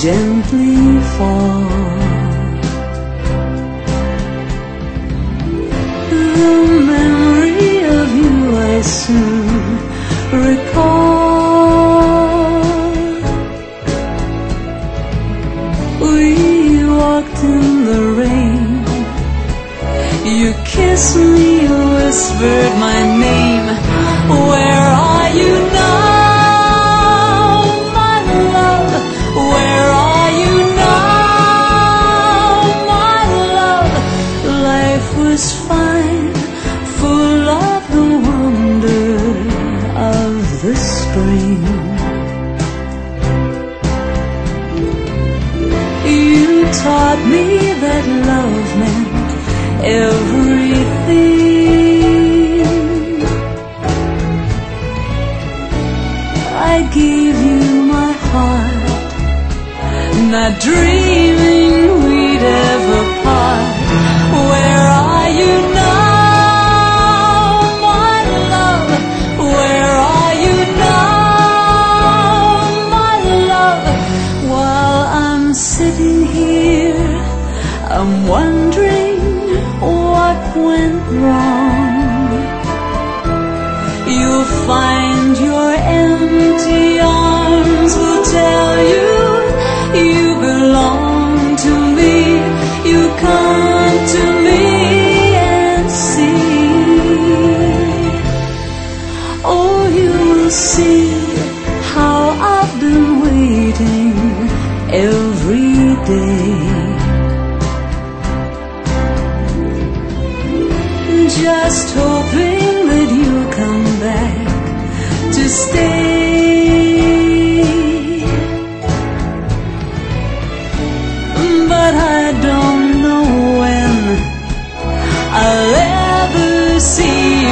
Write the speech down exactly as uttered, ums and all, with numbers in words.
gently fall. The memory of you I soon recall. We walked in the rain, you kissed me, whispered my name. Where are you now, my love? Where are you now, my love? Life was fine, full of the wonder of the spring. You taught me that love meant everything. I gave you my heart, not dreaming we'd ever part. Where are you now, my love? Where are you now, my love? While I'm sitting here, I'm wondering what went wrong. You'll find your empty arms will tell you you belong to me. You come to me and see. Oh, you will see how I've been waiting every day, just hoping that you'll come back to stay. But I don't know when I'll ever see